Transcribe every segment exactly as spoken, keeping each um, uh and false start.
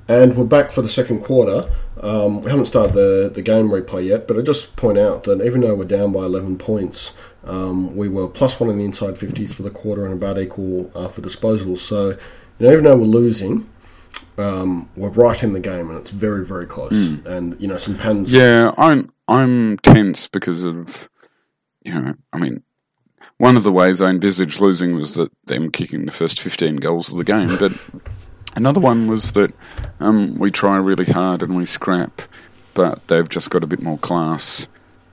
And we're back for the second quarter. Um, we haven't started the, the game replay yet, but I just point out that even though we're down by eleven points, um, we were plus one in the inside fifties for the quarter and about equal uh, for disposals. So, you know, even though we're losing, um, we're right in the game, and it's very, very close. Mm. And, you know, some pens... Yeah, I'm, I'm tense because of, you know, I mean... One of the ways I envisaged losing was that them kicking the first fifteen goals of the game, but another one was that um, we try really hard and we scrap, but they've just got a bit more class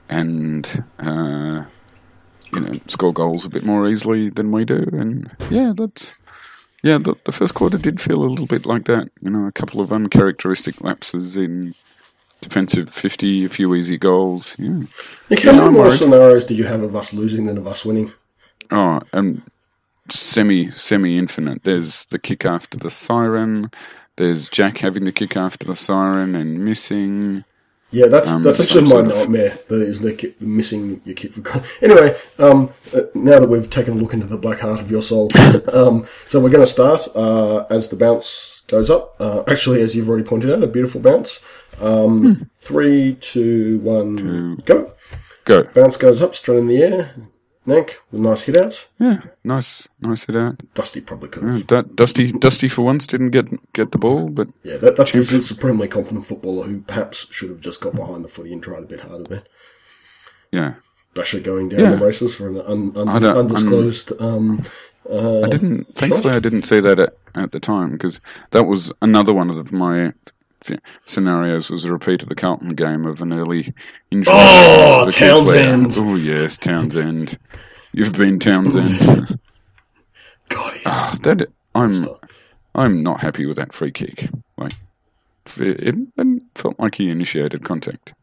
and uh, you know score goals a bit more easily than we do. And yeah, that's yeah. The, the first quarter did feel a little bit like that. You know, a couple of uncharacteristic lapses in defensive fifty, a few easy goals. Yeah. Nick, how many more scenarios do you have of us losing than of us winning? Oh, and semi semi infinite. There's the kick after the siren. There's Jack having the kick after the siren and missing. Yeah, that's um, that's actually my nightmare. That is the, kick, the missing your kick for. Anyway, um, uh, now that we've taken a look into the black heart of your soul, um, so we're going to start uh, as the bounce goes up. Uh, actually, as you've already pointed out, a beautiful bounce. Um, hmm. Three, two, one, two. go. Go. Bounce goes up, straight in the air. Nank with nice hit outs. Yeah, nice, nice hit out. Dusty probably could have. Yeah, D- Dusty, Dusty for once didn't get get the ball, but yeah, that, that's a supremely confident footballer who perhaps should have just got behind the footy and tried a bit harder there. Yeah, Basher going down yeah. the races for an un, un, undisclosed. Um, uh, I didn't. Thankfully, shot. I didn't see that at, at the time because that was another one of my scenarios. Was a repeat of the Carlton game of an early injury. Oh, Townsend! Oh yes, Townsend. You've been Townsend. God, he's oh, that I'm. I'm not happy with that free kick. Like, it, it felt like he initiated contact.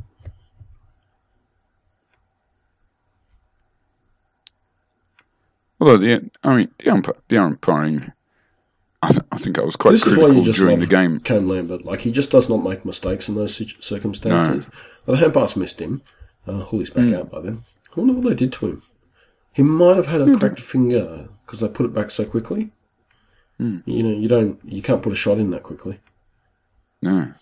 Although the, I mean, the, ump- the umpiring, I, th- I think I was quite this critical is why you just during love the game. Cam Lambert, like he just does not make mistakes in those circumstances. No. Well, the hand pass missed him. Uh, Hulley's back mm. out by then. I wonder what they did to him. He might have had a mm. cracked finger because they put it back so quickly. Mm. You know, you don't, you can't put a shot in that quickly. No.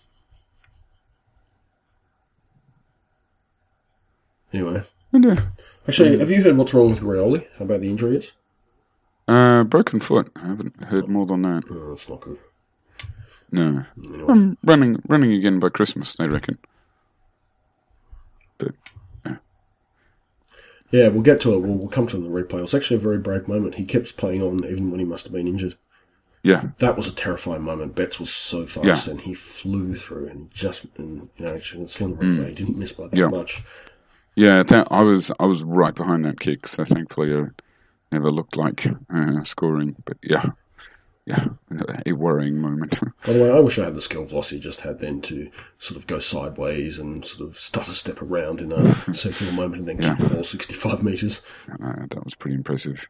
Anyway. Uh, Actually, have you heard what's wrong with Rioli? How bad the injury is? Uh, broken foot. I haven't heard more than that. Oh, that's not good. No. Anyway. Um, running running again by Christmas, they reckon. But, yeah. Yeah, we'll get to it. We'll, we'll come to it in the replay. It was actually a very brave moment. He kept playing on even when he must have been injured. Yeah. That was a terrifying moment. Betts was so fast yeah. and he flew through and just, and, you know, you can see on the replay, mm. he didn't miss by that yeah. much. Yeah, that, I was I was right behind that kick, so thankfully it never looked like uh, scoring. But yeah, yeah, a worrying moment. By the way, I wish I had the skill Vossi just had then to sort of go sideways and sort of stutter step around in a circular moment and then yeah. kick the ball sixty-five metres. Uh, that was pretty impressive.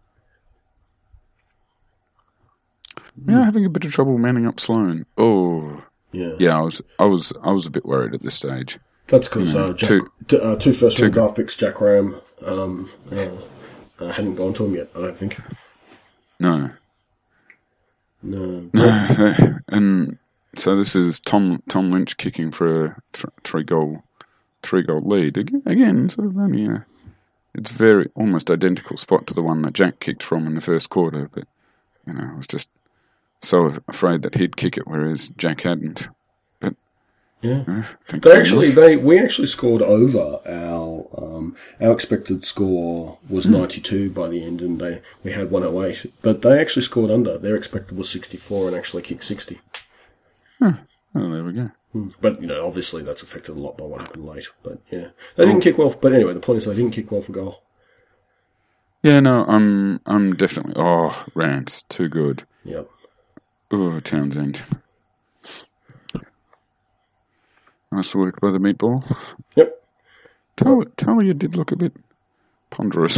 Mm. Yeah, having a bit of trouble manning up Sloan. Oh, yeah, yeah. I was I was I was a bit worried at this stage. That's because uh, two, t- uh, two first round draft picks, Jack Graham, um, uh, uh, hadn't gone to him yet, I don't think. No. No. No. And so this is Tom Tom Lynch kicking for a th- three goal three goal lead. Again, sort of only a, it's very almost identical spot to the one that Jack kicked from in the first quarter, but you know, I was just so afraid that he'd kick it, whereas Jack hadn't. Yeah, uh, they actually they we actually scored over our um, our expected score was mm. ninety-two by the end, and they we had one oh eight, but they actually scored under. Their expected was sixty-four and actually kicked sixty. Huh. Oh, there we go. Mm. But you know, obviously that's affected a lot by what happened late. But yeah, they didn't oh. kick well. But anyway, the point is they didn't kick well for goal. Yeah, no, I'm I'm definitely oh Rance too good. Yep. Oh, Townsend. Nice work by the meatball. Yep. Tell, tell you did look a bit ponderous.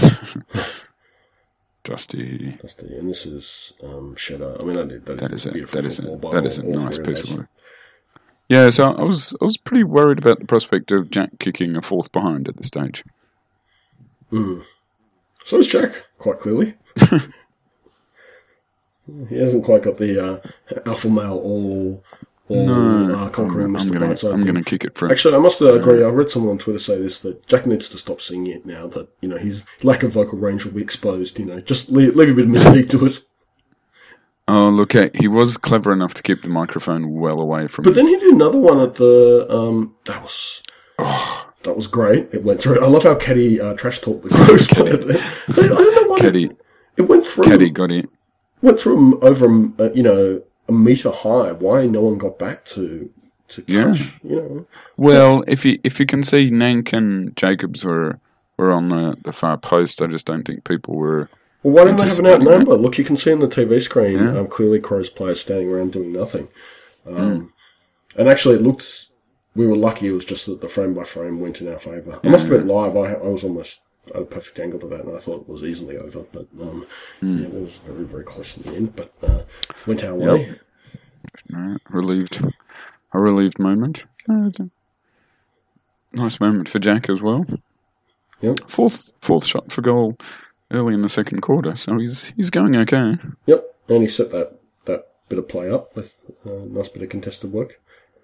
Dusty. Dusty, and this is um, Shadow. I mean, I did, that, that is a beautiful that is a by that all, is a nice piece of work. Those. Yeah, so I was I was pretty worried about the prospect of Jack kicking a fourth behind at this stage. Mm. So is Jack, quite clearly. He hasn't quite got the uh, alpha male all, all No, uh, conquering I'm, Mister I'm gonna, Brightside I'm thing. gonna kick it for. Actually, I must uh, agree. I read someone on Twitter say this, that Jack needs to stop singing it now. That you know his lack of vocal range will be exposed. You know, just leave, leave a bit of mystique to it. Oh, look, eh, he was clever enough to keep the microphone well away from. But his... then he did another one at the. Um, that was. That was great. It went through. I love how Caddy uh, trash talked the Crows. I don't know why. Caddy, it, it went through. Caddy got it. Went through him over, um, uh, you know, a metre high. Why no one got back to to touch? Yeah. You know. Well, if you if you can see Nank and Jacobs were were on the, the far post, I just don't think people were. Well, why didn't they have an outnumber? that. Look, you can see on the T V screen Yeah. um, clearly Crows players standing around doing nothing. Um, mm. And actually, it looked. We were lucky. It was just that the frame by frame went in our favour. I must have been live. I, I was almost at a perfect angle to that, and I thought it was easily over. But um, mm. yeah, it was very, very close in the end. But uh, went our yep. way. No, relieved, a relieved moment. Uh, nice moment for Jack as well. Yep. Fourth, fourth shot for goal early in the second quarter, so he's he's going okay. Yep, and he set that, that bit of play up with a nice bit of contested work.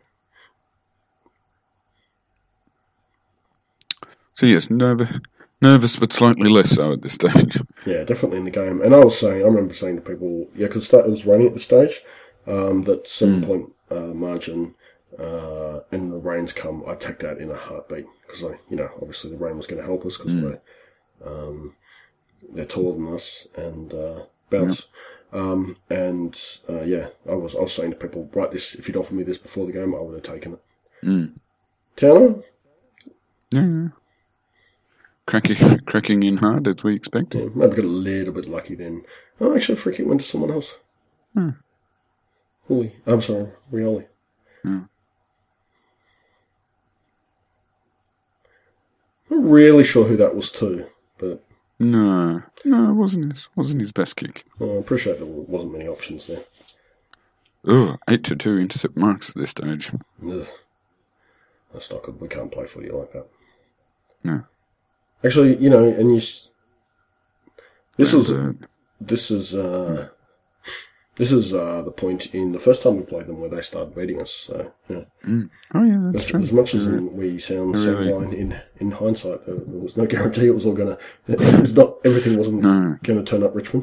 So yes, nervous, nervous, but slightly less so at this stage. Yeah, definitely in the game. And I was saying, I remember saying to people, yeah, because it was raining at the stage, um, that seven mm. point uh, margin, uh, and the rains come, I'd take that in a heartbeat because I, you know, obviously the rain was going to help us because mm. we're, um, they're taller than us and uh, bounce. Yep. Um, and uh, yeah, I was I was saying to people, right, this if you'd offered me this before the game, I would have taken it. Mm. Towner? Yeah. Cracking, cracking in hard as we expected. Yeah, maybe got a little bit lucky then. Oh, actually, free kick went to someone else. Hmm. Holy, I'm sorry, Rioli. Hmm. I'm not really sure who that was to, but no, no, it wasn't his, wasn't his best kick. Oh, I appreciate there wasn't many options there. Oh, eight to two intercept marks at this stage. Ugh. That's not good. We can't play footy like that. No. Actually, you know, and you. This and, is uh, this is uh, this is uh, the point in the first time we played them where they started beating us. So yeah. Mm. Oh yeah, that's as, true. As much as yeah. we sound really. sanguine in in hindsight, there, there was no guarantee it was all going to. It was not everything wasn't no. going to turn up Richmond.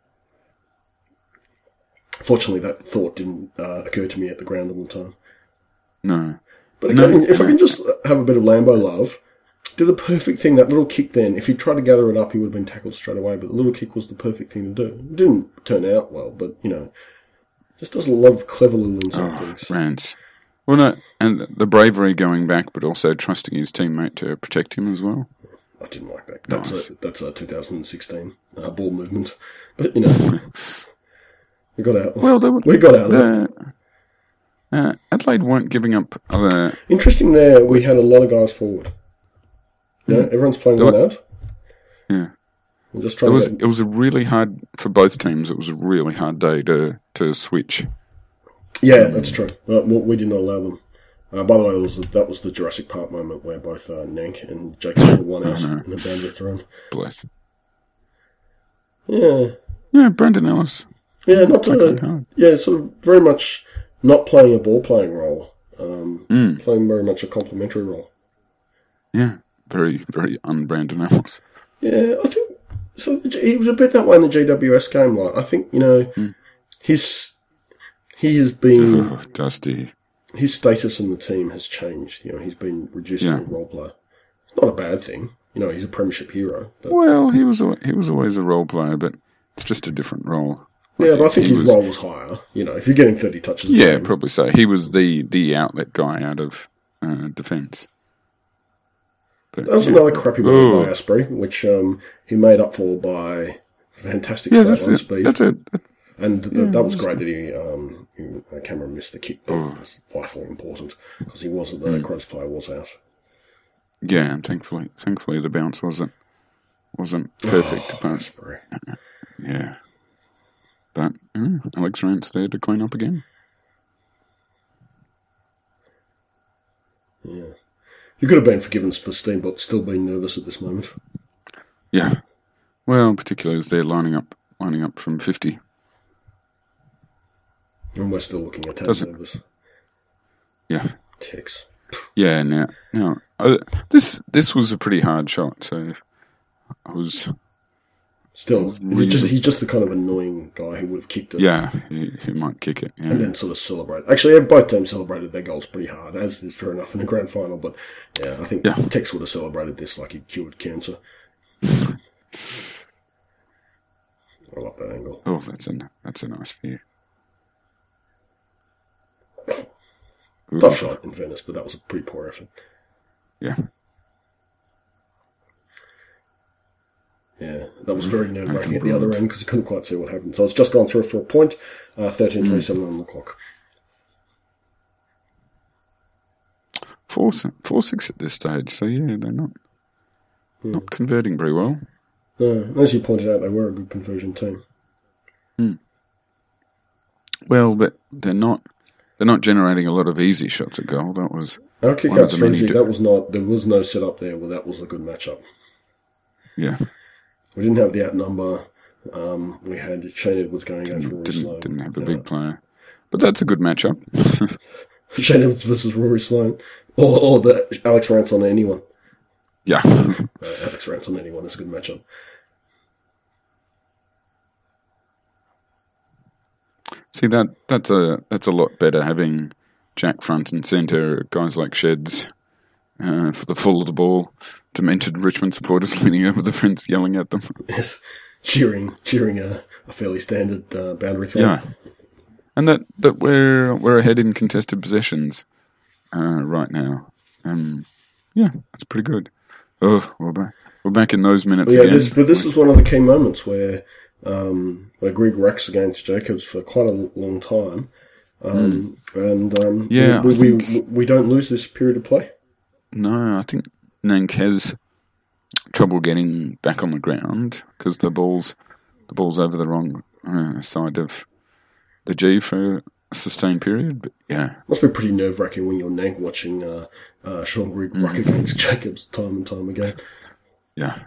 Fortunately, that thought didn't uh, occur to me at the ground all the time. No. But again, no, if no. I can just have a bit of Lambo love, do the perfect thing. That little kick then, if he tried to gather it up, he would have been tackled straight away. But the little kick was the perfect thing to do. It didn't turn out well, but, you know, just does a lot of clever little inside oh, things. Rants. Well, no, and the bravery going back, but also trusting his teammate to protect him as well. I didn't like that. That's nice. a that's a two thousand sixteen uh, ball movement. But, you know, we got out. Well, they were, we got out of the, it. Uh, Adelaide weren't giving up other... Interesting there, we had a lot of guys forward. Yeah, mm. everyone's playing one out. Yeah. We're just trying it was, to get... it was a really hard, for both teams, it was a really hard day to, to switch. Yeah, that's true. Uh, we did not allow them. Uh, by the way, it was, that was the Jurassic Park moment where both uh, Nank and Jacob were one out in a bandwidth run. Bless. Yeah. Yeah, Brendan Ellis. Yeah, not to... Yeah, sort of very much... Not playing a ball-playing role, um, mm. playing very much a complementary role. Yeah, very, very un-Brandon Ellis. Yeah, I think so. He was a bit that way in the G W S game. Like I think you know, mm. his he has been oh, Dusty. His status in the team has changed. You know, he's been reduced yeah. to a role player. It's not a bad thing. You know, he's a premiership hero. But... Well, he was he was always a role player, but it's just a different role. Yeah, but I think his was, role was higher. You know, if you're getting thirty touches... Yeah, probably so. He was the, the outlet guy out of uh, defence. That was yeah. another crappy move by Asprey, which um, he made up for by fantastic yeah, straight line speed. That's it. And yeah, that was great that he, um, he uh, Cameron missed the kick. That oh. was vitally important because he wasn't the mm. Crows player was out. Yeah, and thankfully, thankfully the bounce wasn't wasn't perfect. Oh, but, Asprey. Yeah. But mm, Alex Rance there to clean up again. Yeah. You could have been forgiven for Steamboat still being nervous at this moment. Yeah. Well, particularly as they're lining up lining up from fifty. And we're still looking at Doesn't- takeovers. Yeah. Ticks. Yeah, now, now uh, this this was a pretty hard shot, so I was, Still, It's he's just, really- he's just the kind of annoying guy who would have kicked it. yeah, he, he might kick it. Yeah. And then sort of celebrate. Actually, both teams celebrated their goals pretty hard, as is fair enough in the grand final. But yeah, I think Yeah. Tex would have celebrated this like he cured cancer. I love that angle. Oh, that's a that's a nice view. Ooh. Tough shot, in fairness, but that was a pretty poor effort. Yeah. Yeah, that was very nerve wracking at the other end because you couldn't quite see what happened. So it's just gone through for a point, uh, thirteen twenty-seven on the clock. Four, si- four six at this stage, so yeah, they're not not converting very well. No, as you pointed out, they were a good conversion team. Well, but they're not they're not generating a lot of easy shots at goal. That was Our kick One of out the many strategy, do- that was not, there was no setup there where that was a good matchup. yeah, We didn't have the outnumber. Um, we had Shane Edwards going against Rory didn't Sloane. didn't have a Yeah. big player, but that's a good matchup. Shane Edwards versus Rory Sloane. Or, or the Alex Rance on anyone. Yeah, Uh, Alex Rance on anyone is a good matchup. see that that's a that's a lot better having Jack front and centre, guys like Sheds uh, for the full of the ball, demented Richmond supporters leaning over the fence yelling at them. Yes. Cheering, cheering a, a fairly standard uh, boundary throw. Yeah, and that, that we're we're ahead in contested possessions uh, right now. Um, yeah, that's pretty good. Oh, we're back. We're back in those minutes Yeah, again. this, but this was one of the key moments where um, where Greg racks against Jacobs for quite a long time, um, and um, Yeah, we, I we, think- we we don't lose this period of play. No, I think Nank has trouble getting back on the ground because the ball's the ball's over the wrong uh, side of the G for a sustained period. But yeah, Must be pretty nerve wracking when you're Nank watching uh, uh, Sean Grigg Mm. ruck against Jacobs time and time again. yeah,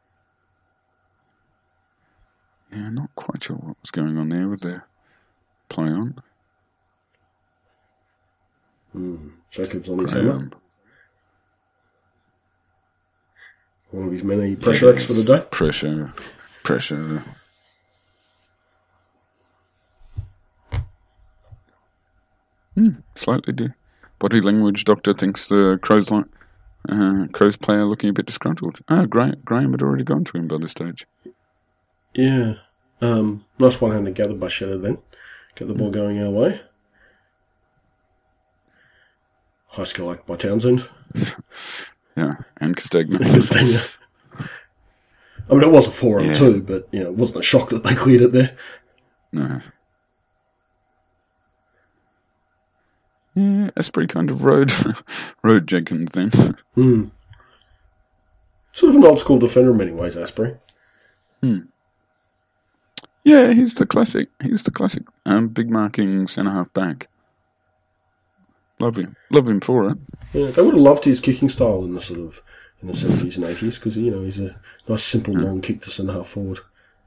yeah. Not quite sure what was going on there with the play on. Mm. Jacobs on his hammer. Graham. One of his many pressure acts for the day. Pressure, pressure. Hmm, slightly do. Body language doctor thinks the Crows like uh, Crows player looking a bit disgruntled. Ah, Graham, Graham had already gone to him by this stage. Yeah. Um, nice one handed gathered by Shedder then. Get the ball going our way. High skill act by Townsend. Yeah, and Castagna. Castagna. I mean, it was a four on Yeah. two, but you know, it wasn't a shock that they cleared it there. No. Yeah, Asprey kind of rode, rode Jenkins then. Hmm. Sort of an old school defender in many ways, Asprey. Yeah, he's the classic. He's the classic um, big marking centre half back. Love him. Love him for it. Yeah, they would have loved his kicking style in the sort of in the seventies and eighties because you know he's a nice simple long kick to centre half forward.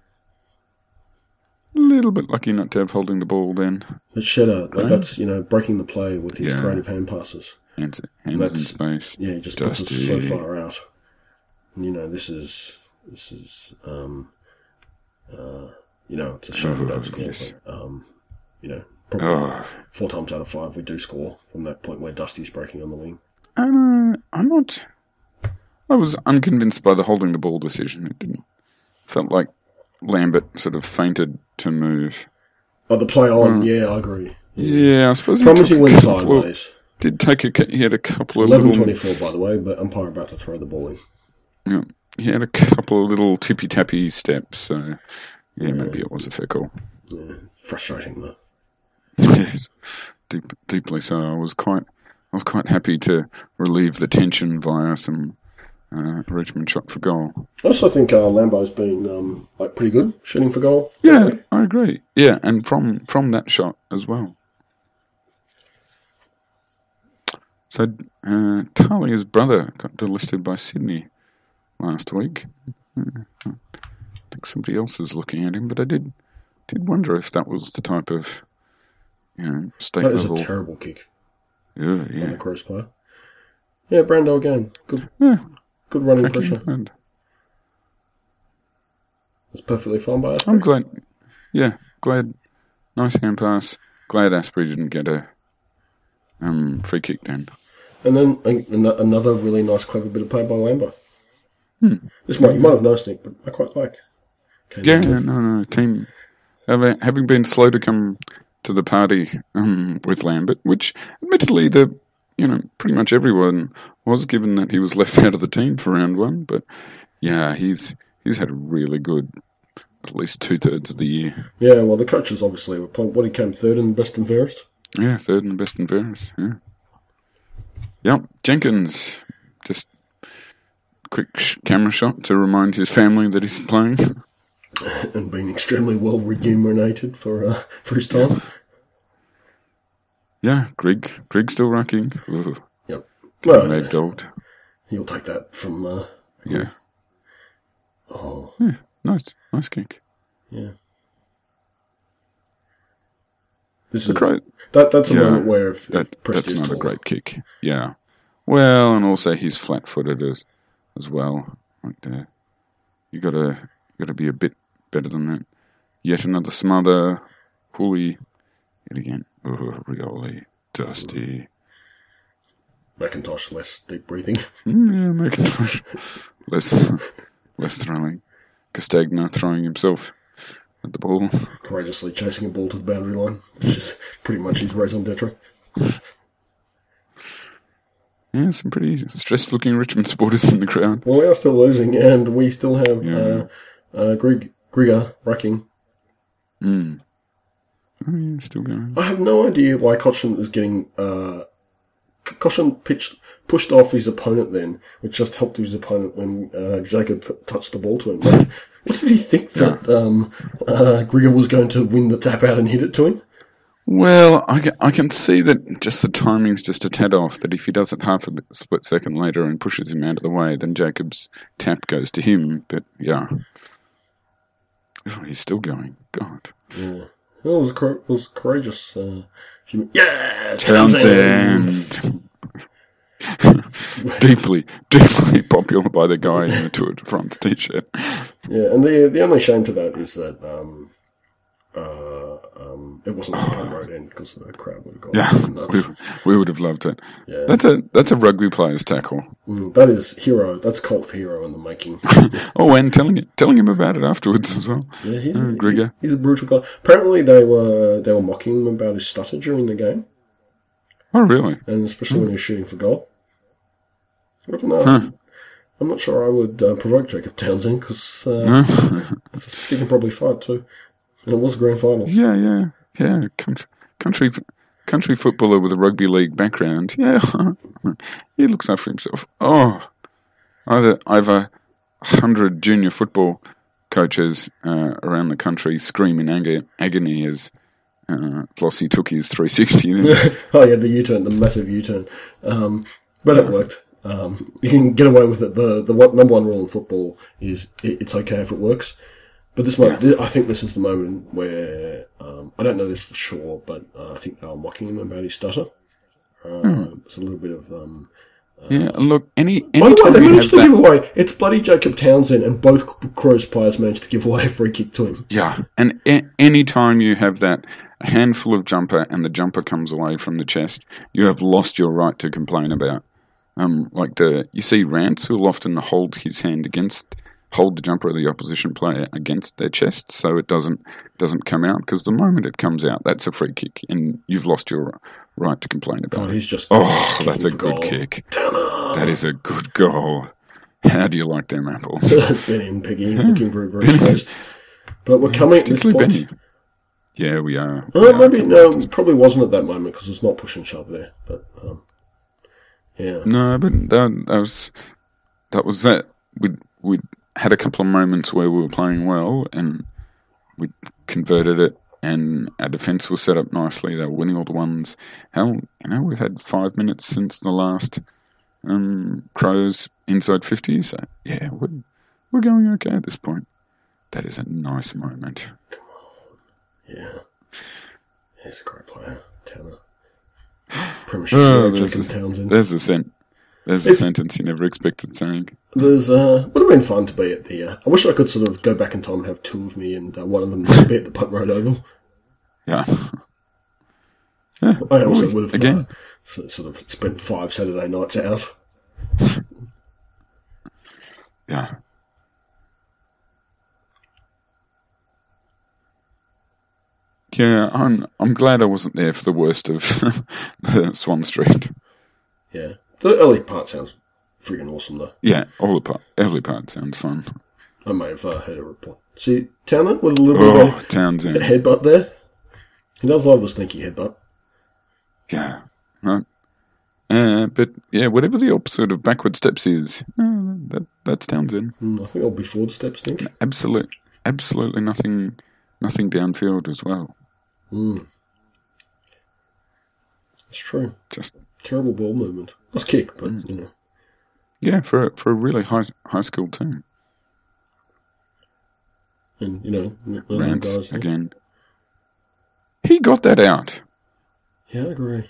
A little bit lucky not to have holding the ball then. But Shedder, like Right. that's you know breaking the play with his Yeah. creative hand passes. Hands, hands in That's- space. Yeah, he just puts us so Dusty. far out. And, you know, this is this is um, uh, you know, it's a shame we Oh, don't score. yes. But, um, you know, probably Oh, four times out of five we do score from that point where Dusty's breaking on the wing. and, uh, I'm not. I was unconvinced by the holding the ball decision. It didn't. Felt like Lambert sort of fainted to move. Oh, the play on, Mm. yeah, I agree. Yeah, I suppose he Promise took he a went couple of- sideways. Did take a. cou- He had a couple of eleven little. twenty-four, by the way, but umpire about to throw the ball in. Yeah, he had a couple of little tippy tappy steps. So yeah, maybe it was a fair call. Yeah, frustrating though. Yes, deep, deeply so. I was quite, I was quite happy to relieve the tension via some uh, Richmond shot for goal. I also think uh, Lambo's been um, like pretty good shooting for goal. Yeah, I agree. Yeah, and from from that shot as well. So uh, Talia's brother got delisted by Sydney last week. Uh, I think somebody else is looking at him, but I did did wonder if that was the type of you know, state That is level. a terrible kick Yeah, on yeah. the Crows player. Yeah, Brando again. Good, Yeah, good running cracking pressure. hand. That's perfectly fine by us. I'm glad. Yeah, glad. Nice hand pass. Glad Asprey didn't get a um, free kick then. And then an- another really nice, clever bit of play by Lambert. Hmm. This might you might have noticed it, but I quite like. Okay, Yeah, no, no. Team having having been slow to come to the party um, with Lambert, which admittedly the you know pretty much everyone was, given that he was left out of the team for round one. But yeah, he's he's had a really good at least two thirds of the year. Yeah, well, the coaches obviously were playing. What he came third in best and fairest. Yeah, third and best and fairest. Yeah. Yep, Jenkins just quick sh- camera shot to remind his family that he's playing. And being extremely well remunerated for uh, for his time. Yeah, Greg. Greg still rocking. Ooh, Yep. Well, they've yeah, dogged. you'll take that from. Uh, Yeah. oh, Yeah, nice. Nice kick. yeah. This The is Crow- that. That's a Yeah, moment where if, That, if Presti that's is not a taller. great kick. Yeah. Well, and also he's flat-footed as as well. Like the, you gotta you gotta be a bit better than that. Yet another smother. Hooley. Yet again. Oh, Rioli. Dusty. McIntosh less deep breathing. Mm, yeah, McIntosh. less less throwing. Castagna throwing himself at the ball. Courageously chasing a ball to the boundary line, which is pretty much his raison d'etre. Yeah, some pretty stressed-looking Richmond supporters in the crowd. Well, we are still losing, and we still have Yeah. uh, uh, Grig, Grigor rucking. Mm. Oh, yeah, still going. I have no idea why Cochin is getting. Uh, C- Cochin pitched, pushed off his opponent then, which just helped his opponent when uh, Jacob p- touched the ball to him. Like, what did he think that um, uh, Grigor was going to win the tap out and hit it to him? Well, I can, I can see that just the timing's just a tad off, that if he does it half a split second later and pushes him out of the way, then Jacob's tap goes to him. But, yeah. Oh, he's still going. God. Yeah. Well, it was, cor- it was courageous. Uh, human- yeah! Townsend! deeply, deeply popular by the guy in the Tour de France t-shirt. Yeah, and the the only shame to that is that um, uh, um, it wasn't on the road end because the crowd would have gone Yeah, nuts. we, we would have loved it. Yeah. That's a that's a rugby player's tackle. Mm, that is hero. That's cult hero in the making. Oh, and telling it, telling him about it afterwards as well. Yeah, he's, Uh, a, Grigor. he's a brutal guy. Apparently, they were they were mocking him about his stutter during the game, Oh, really? and especially when he was shooting for goal. I don't know. Huh. I'm not sure I would uh, provoke Jacob Townsend because uh, Huh? he can probably fight too, and it was a grand final. yeah, yeah, yeah. Country, country, country footballer with a rugby league background. Yeah, he looks after himself. Oh, I've I've a hundred junior football coaches uh, around the country screaming ag- agony as uh, Flossie took his three sixty. Oh yeah, the U-turn, the massive U-turn. Um, but it worked. Um, you can get away with it. The the one, number one rule in football is it, it's okay if it works. But this moment, I think this is the moment where um, I don't know this for sure, but uh, I think they were mocking him about his stutter. Uh, Mm. There's a little bit of. Um, Yeah, and look, any by the way, anytime they you have managed to that, give away. It's bloody Jacob Townsend, and both Crows players managed to give away a free kick to him. yeah, and a- any time you have that a handful of jumper and the jumper comes away from the chest, you have lost your right to complain about. Um, like the you see Rance who'll often hold his hand against hold the jumper of the opposition player against their chest so it doesn't doesn't come out, because the moment it comes out, that's a free kick and you've lost your right to complain about God, it. he's just. Oh, kicking that's a for good goal. kick. That is a good goal. How do you like them apples? Benny and Peggy looking very, very stressed. But we're coming at this point. Particularly Benny. Yeah, we are. Oh, We are maybe coming no, at this- it probably wasn't at that moment because it's not push and shove there. But um, yeah, No, but that, that was that was that. We we had a couple of moments where we were playing well and we converted it, and our defence was set up nicely. They were winning all the ones. Hell, you know, we've had five minutes since the last um, Crows inside fifty. So yeah, we're we're going okay at this point. That is a nice moment. yeah, he's a great player. Towner. Premiership Oh, hero there's, Jacob a, Townsend. there's a sent. There's a It's- sentence you never expected saying. There's uh, would have been fun to be at the. Uh, I wish I could sort of go back in time and have two of me, and uh, one of them be at the Punt Road Oval. Yeah. yeah. I also Boy, would have again. uh, so, sort of spent five Saturday nights out. Yeah. Yeah, I'm I'm glad I wasn't there for the worst of the Swan Street. Yeah, the early part sounds freaking awesome though. Yeah, all the part, early part sounds fun. I may have uh, heard a report. See, Towner with a little bit Oh, of a Townsend. headbutt there. He does love the stinky headbutt. Yeah, right. Uh, but yeah, whatever the opposite of backward steps is, uh, that that's Townsend. Mm, I think I'll be forward step stink. Absolute, absolutely nothing, nothing downfield as well. Mm. It's true. Just Terrible ball movement. Nice kick, but Mm. you know. yeah, for a, for a really high high school team. And you know, one of them Rance guys. again. He got that out. Yeah, I agree.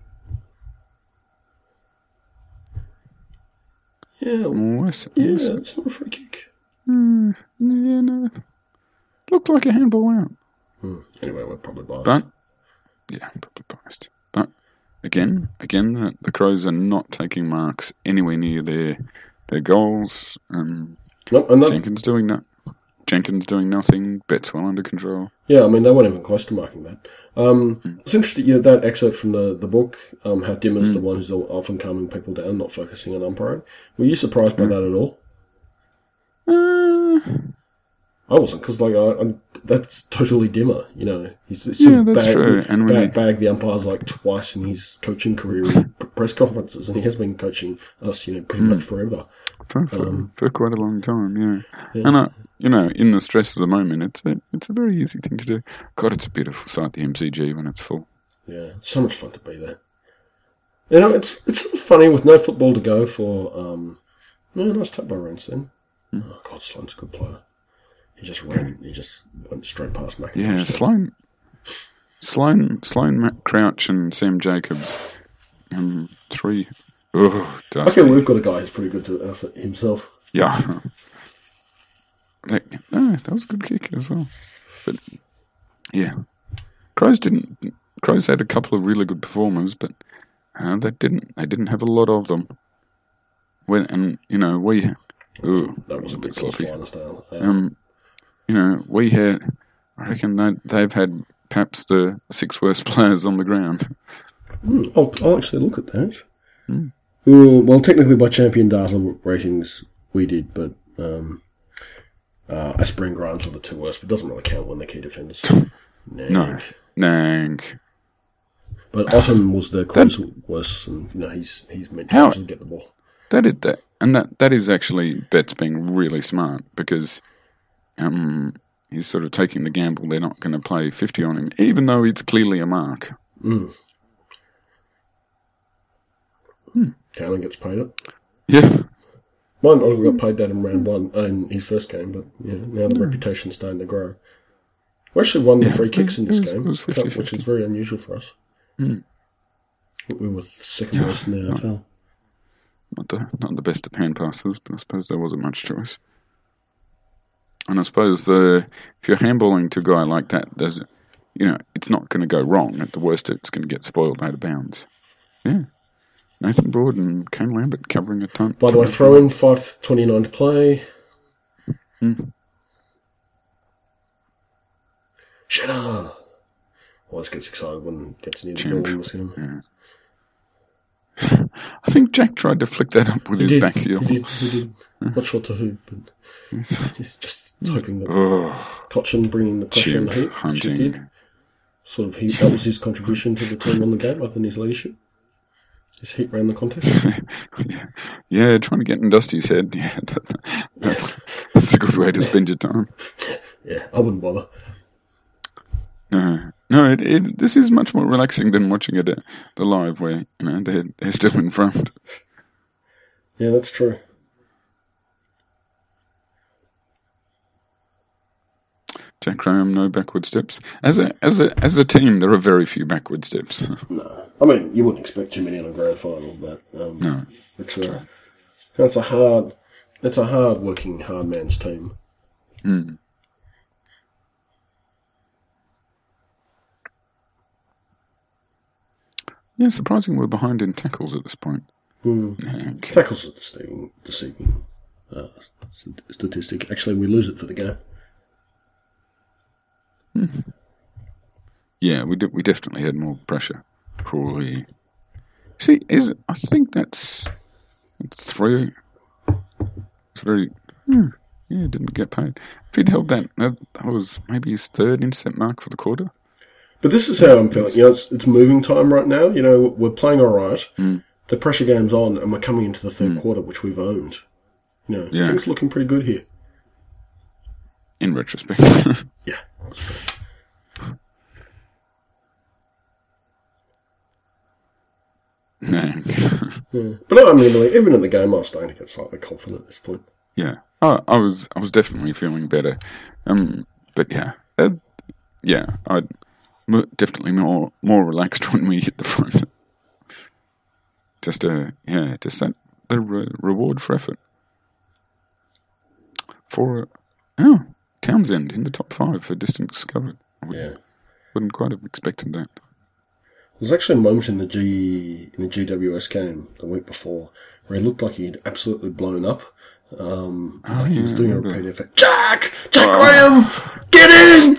Yeah, Was, yeah, was it? it's not a free kick. Mm, yeah, no. Looked like a handball out. Hmm. Anyway, we're probably biased. But, yeah, probably biased. But, again, again, the, the Crows are not taking marks anywhere near their their goals. Um, no, and that, Jenkins doing that. Jenkins doing nothing. Betts well under control. yeah, I mean, they weren't even close to marking that. Um, Mm. It's interesting, you know, that excerpt from the, the book, um, how Dimmer's Mm. the one who's often calming people down, not focusing on umpiring. Were you surprised by Mm. that at all? Uh, I wasn't, because like, I, I'm, that's totally Dimmer, you know. He's, he's Yeah, sort of that's bagged, true, and when bag, he- bagged the umpires like twice in his coaching career in p- press conferences, and he has been coaching us, you know, pretty Mm. much forever. for, for, Um, for quite a long time, yeah. Yeah. And, uh, you know, in the stress of the moment, it's a, it's a very easy thing to do. God, it's a beautiful sight, the M C G, when it's full. Yeah, it's so much fun to be there. You know, it's it's sort of funny with no football to go for. Um, no, nice tap by Rance then. Mm. Oh God, Sloane's a good player. He just ran. He just went straight past McIntosh. Yeah, there. Sloan, Sloan, Sloan, Matt Crouch, and Sam Jacobs. Um, three. Oh, dusty. Okay, we've got a guy who's pretty good to us himself. Yeah. That, no, that was a good kick as well. But yeah, Crows didn't. Crows had a couple of really good performers, but uh, they didn't. They didn't have a lot of them. When and you know we. Ooh, That was a bit sloppy. Style. Um, Um, you know we had. I reckon they they've had perhaps the six worst players on the ground. hmm, I'll, I'll actually look at that. Hmm. Uh, well, technically by champion data ratings we did, but um, uh, Asper and Grimes were the two worst. But it doesn't really count when they're key defenders. No, Nang. But Otton was the close worst, and you know he's he's meant to How- actually get the ball. That is that, and that that is actually Betts being really smart because um, he's sort of taking the gamble. They're not going to play fifty on him, even though it's clearly a mark. Mm. Hmm. Talon gets paid it. Yeah, Mine only got paid that in round one uh, in his first game, but yeah, now the reputation's starting to grow. We actually won the Yeah, free kicks in this it was- game, it was which fifty-fifty. is very unusual for us. Mm. We were second worst in the N F L. not the not the best of hand passes, but I suppose there wasn't much choice. And I suppose the if you're handballing to a guy like that, there's you know it's not going to go wrong. At the worst, it's going to get spoiled out of bounds. Yeah. Nathan Broad and Kane Lambert covering a ton. By the way, throw in five twenty-nine to play. Mm. Shedder! Always gets excited when it gets near the Champ. ball in this game. Yeah. I think Jack tried to flick that up with He his did, back heel. he did, he did. Not sure to who, but he's just hoping that Oh, Cochin bringing the pressure on the chimp heat, which he hunting. did. Sort of, he, that was his contribution to the team on the game, other than his leadership. His heat ran the contest. yeah. yeah, trying to get in Dusty's head. Yeah, that, that, that's a good way to spend your time. Yeah, I wouldn't bother. No, no, it, it, this is much more relaxing than watching it at the live where, you know, they're, they're still in front. Yeah, that's true. Jack Graham, no backward steps. As a as a as a team, there are very few backward steps. No, I mean you wouldn't expect too many in a grand final, but um, No, it's a it's a hard it's a hard working, hard man's team. Mm. Yeah, surprising we're behind in tackles at this point. Mm. Okay. Tackles are deceiving, deceiving uh, statistic. Actually, we lose it for the game. Mm. Yeah, we did, we definitely had more pressure. Crawley. See, is I think that's it's three. It's very. Hmm, yeah, didn't get paid. If he'd held that, that was maybe his third intercept mark for the quarter. But this is how I'm feeling. You know, it's, it's moving time right now. You know, we're playing all right. Mm. The pressure game's on, and we're coming into the third Mm. quarter, which we've owned. You know, Yeah. things looking pretty good here. In retrospect. Yeah, that's true. No. Yeah. But no, I mean, like, even in the game, I was starting to get slightly confident at this point. Yeah, I, I was I was definitely feeling better. Um, but yeah, uh, yeah, I definitely more more relaxed when we hit the front. Just uh, yeah, just that the re- reward for effort. For uh, oh, Townsend in the top five for distance covered. I would, Yeah. wouldn't quite have expected that. There's actually a moment in the G in the G W S game the week before where he looked like he'd absolutely blown up. Um, Oh, like he yeah, was I doing a remember. repeat effect. Jack! Jack Graham! Get in!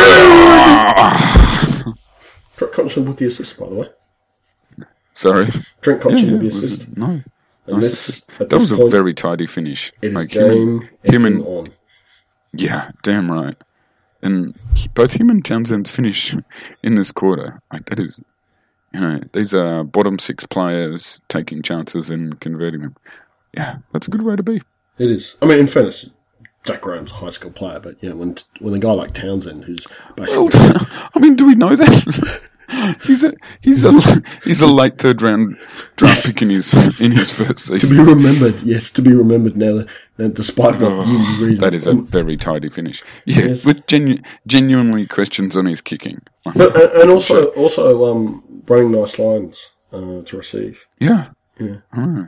Get in! Trent Cotchin with the assist, by the way. Sorry. Trent Yeah, Cotchin yeah, with the it was- assist. no. And Nice this, assist. at That this was a point, very tidy finish. it is Like game him and, him effing and on. yeah, damn right. And he, both him and Townsend's finish in this quarter, like that is, you know, these are bottom six players taking chances and converting them. Yeah, that's a good way to be. It is. I mean, in fairness, Jack Graham's a high skill player, but yeah, when when a guy like Townsend, who's Well, basically I mean, do we know that? he's a he's a he's a late third round draft pick in his in his first to season. be remembered, yes, to be remembered now that, that despite what Oh, you read, that is a um, very tidy finish. Yeah, Yes. with genu- genuinely questions on his kicking. but and and also also um, running nice lines uh, to receive. Yeah. Yeah. I know.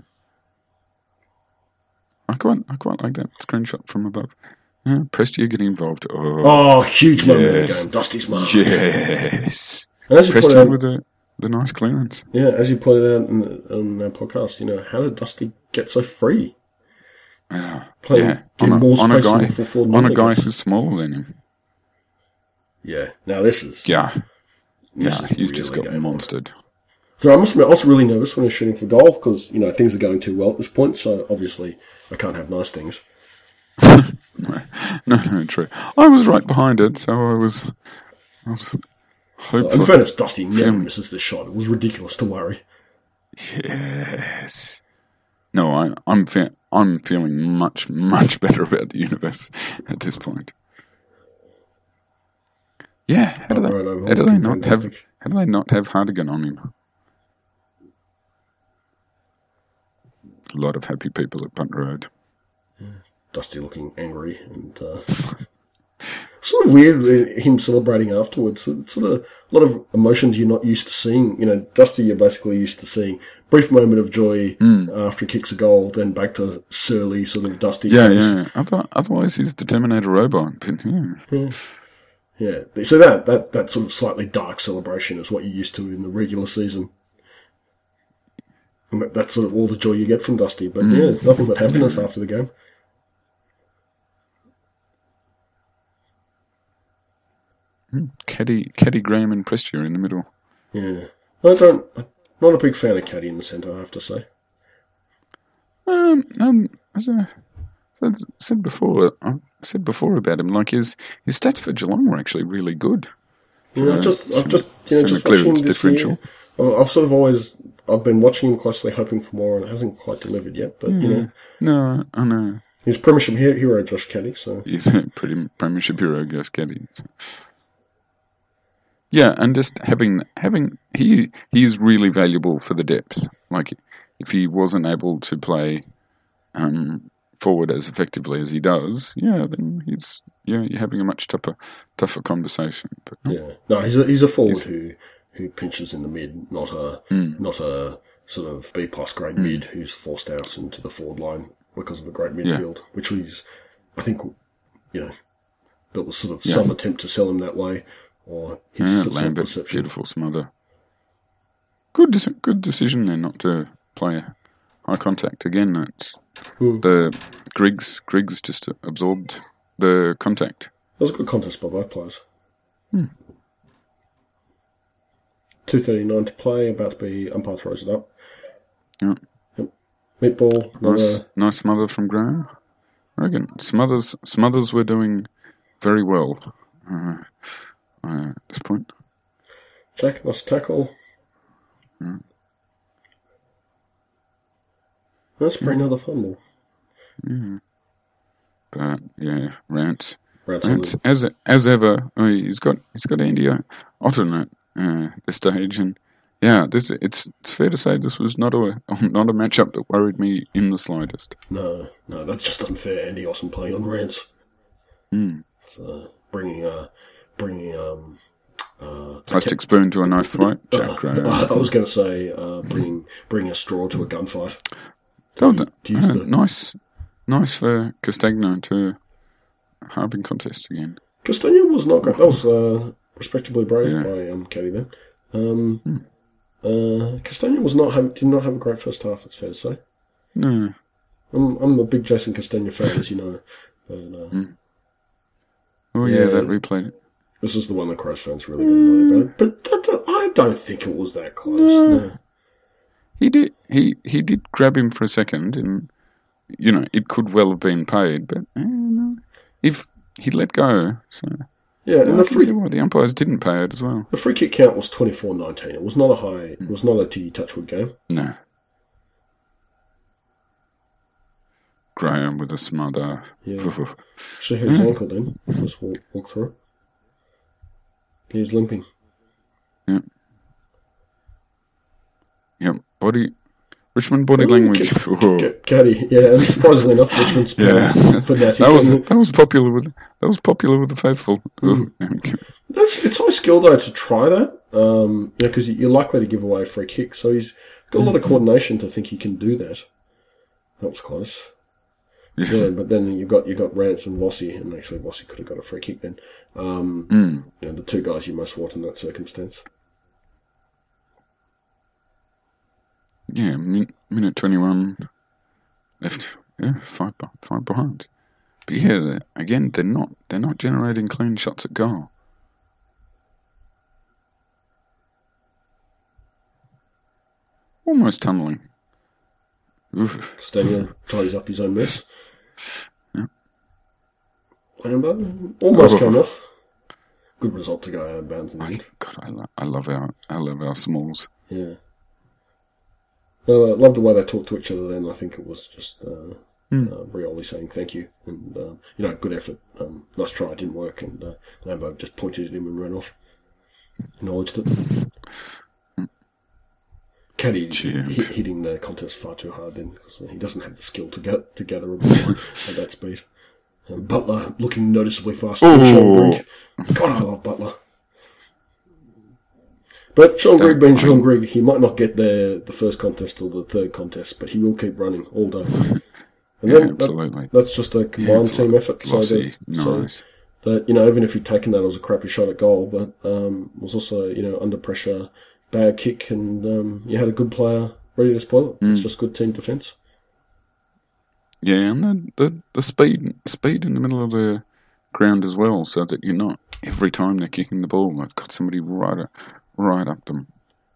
I quite, I quite like that screenshot from above. Yeah, Prestia getting involved. Oh, Oh, huge moment in the yes. game. Dusty's mark. yes. And as you pointed Prestia out, with the, the nice clearance. yeah, as you pointed out in, the, on our podcast, you know, how did Dusty get so free? Yeah, Playing, yeah. getting On, more a, on a space guy, than full forward on a guy numbers. who's smaller than him. Yeah. Now this is Yeah, this yeah. is He's just really got game on. monstered. So I must admit, I was really nervous when I was shooting for goal because you know things are going too well at this point. So obviously, I can't have nice things. No, no, no, true. I was right behind it, so I was, I was In hopeful. fairness, Dusty never Film. misses this shot. It was ridiculous to worry. Yes. No, I, I'm fe- I'm feeling much much better about the universe at this point. Yeah, how do they, Right over, how do they looking not have fantastic. how do they not have Hardigan on him? A lot of happy people at Punt Road. Dusty looking angry and uh, sort of weird uh, him celebrating afterwards. It's sort of a lot of emotions you're not used to seeing. You know, Dusty, you're basically used to seeing brief moment of joy after he kicks a goal, then back to surly sort of Dusty. Yeah, face. yeah. Other, otherwise, he's the Terminator robot. But yeah. Yeah. Yeah. So that, that, that sort of slightly dark celebration is what you're used to in the regular season. And that, that's sort of all the joy you get from Dusty. But yeah, nothing but happiness after the game. Caddy, Caddy Graham and Prestia in the middle. Yeah. I don't, I'm not a big fan of Caddy in the centre, I have to say. Um, um, as I said, said before, I said before about him, like his his stats for Geelong were actually really good. Yeah, Uh, I've just, I've some- just, you know, some just watching clearance him this differential. year. I've, I've sort of always, I've been watching him closely, hoping for more, and it hasn't quite delivered yet. But you know, No, I know. he's Premiership he- hero, Josh Caddy. So He's a pretty Premiership hero, Gus Caddy. Yeah, and just having having he he is really valuable for the depth. Like if he wasn't able to play um, forward as effectively as he does, yeah, then he's yeah, you're having a much tougher tougher conversation. But no, Yeah, no, he's a, he's a forward He's- who who pinches in the mid, not a Mm. not a sort of B plus grade mid who's forced out into the forward line because of a great midfield, which was, I think, you know, that was sort of Yeah. some attempt to sell him that way, or his yeah, sort of Lambert, self-perception. beautiful smother. Good, deci- good decision there not to play high contact again. That's Hmm. the Griggs. Griggs just absorbed the contact. It was a good contest by both players. Hmm. two thirty-nine to play, about to be umpire throws it up. Yeah. Yep. Meatball, Nice, another, nice smother from Graham. I reckon Smothers, Smothers were doing very well uh, uh, at this point. Jack, nice tackle. Hmm. That's probably another fumble. Yeah. But yeah, Rance, Rats Rance as as ever. Oh, he's got he's got Andy Otten at uh, this stage, and yeah, this it's it's fair to say this was not a not a matchup that worried me in the slightest. No, no, that's just unfair. Andy Austin playing on Rance. Hmm. It's uh, bringing, uh, bringing, um, uh, Plastic spoon to a knife fight, uh, Jack Graham. I, I was going to say, uh, bringing, bringing a straw to a gunfight. Oh, the- to use uh, the- nice, nice for Castagno to harping contest again. Castagna was not great. That was uh, respectably brave Yeah. by um, Caddy then. Um, Hmm. uh, Castagna was not have, did not have a great first half. It's fair to say. No, I'm I'm a big Jason Castagna fan, as you know. But uh, Hmm. oh yeah, Yeah. that replay. this is the one that Crows fans really get annoyed about. But that, that- I don't think it was that close. No. No. He did. He he did grab him for a second, and you know it could well have been paid, but eh, no. If he let go, so Yeah, and I the can see free why the umpires didn't pay it as well. the free kick count was twenty-four nineteen. It was not a high. It was not a Tiggy Touchwood game. No. Graham with a smother. Yeah. Actually hurt his Yeah. ankle then. Just walk, walk through it. He was limping. Yep, body. Richmond body Oh, language. Ca- Oh. Ca- Caddy, yeah, and surprisingly enough, Richmond's Yeah. fanatic. That was and that was popular with that was popular with the faithful. Mm. that's, it's high skill though to try that, um, you know, because you're likely to give away a free kick. So he's got a lot of coordination to think he can do that. That was close. Yeah, but then you got you got Rance and Vossi, and actually Vossi could have got a free kick then. Um, Mm. you know, the two guys you most want in that circumstance. Yeah, min- minute twenty-one left. Yeah, five be- five behind. But yeah, they're- again, they're not they're not generating clean shots at goal. Almost tunnelling. Oof. Stania tidies up his own mess. Yeah. Lambo almost Oh. came off. Good result to go out of bounds in the I, end. God, I, lo- I love our I love our smalls. Yeah. Uh, I love the way they talked to each other then. I think it was just uh, Mm. uh, Rioli saying thank you. And, um, you know, good effort. Um, nice try. It didn't work. And uh, Lambo just pointed at him and ran off. Acknowledged it. Caddy Cheer. hit, hitting the contest far too hard then because he doesn't have the skill to get to gather a ball at that speed. And Butler looking noticeably faster than Sean Oh. Grigg. God, I love Butler. But Sean That- Grigg being Sean Grigg, he might not get there the first contest or the third contest, but he will keep running all day. And Yeah, then that, absolutely. that's just a combined Yeah, team effort. So Glossy, that, so nice. that, you know, even if he'd taken that, it was a crappy shot at goal, but um, it was also, you know, under pressure, bad kick, and um, you had a good player ready to spoil it. It's Mm. just good team defence. Yeah, and the, the the speed speed in the middle of the ground as well, so that you're not every time they're kicking the ball, they've got somebody right up, right up them.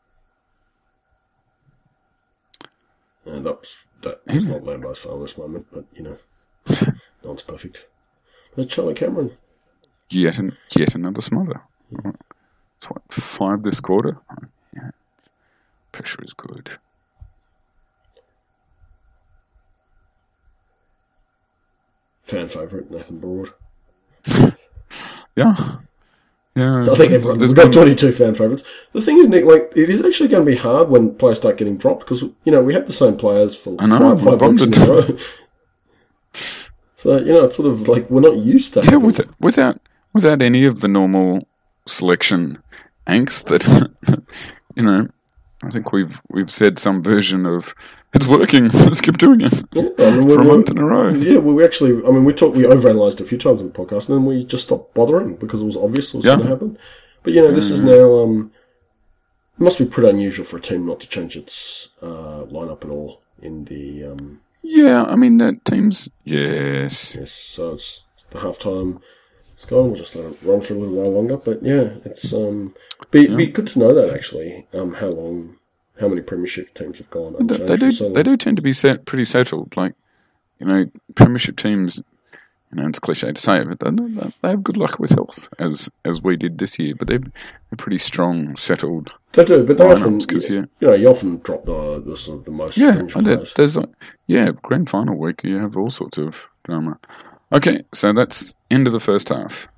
And that was, that was Yeah. not Lambo's famous moment, but, you know, no one's perfect. But Charlie Cameron, Yet an, yet another smother. It's what, five this quarter. Yeah, pressure is good. fan favourite, Nathan Broad. Yeah, yeah. I think everyone, there's we've got been- twenty-two fan favourites. The thing is, Nick, like, it is actually going to be hard when players start getting dropped because, you know, we have the same players for I know, five, five we've weeks in a row. So, you know, it's sort of like we're not used to Yeah, having... with, without without any of the normal selection angst that, you know, I think we've we've said some version of it's working, let's keep doing it yeah, I mean, for a we, month in a row. Yeah, well, we actually, I mean, we talked, we overanalyzed a few times on the podcast, and then we just stopped bothering because it was obvious what was Yeah. going to happen. But, you know, this is now, um, it must be pretty unusual for a team not to change its uh, lineup at all in the... Um, Yeah, I mean, that team's... Yes. yes, so it's for half-time. It's gone. We'll just let it run for a little while longer. But, yeah, it's um, be, Yeah. be good to know that, actually, um, how long... How many premiership teams have gone They, unchanged they do. for so long. They do tend to be set, pretty settled. Like, you know, premiership teams. You know, it's cliche to say it, but they, they have good luck with health, as as we did this year. But they're, they're pretty strong, settled. They do, but they lineups, often, 'cause, yeah. you know, you often drop the, the sort of the most Yeah, fringe and there, players. there's like, yeah, grand final week. You have all sorts of drama. Okay, so that's end of the first half.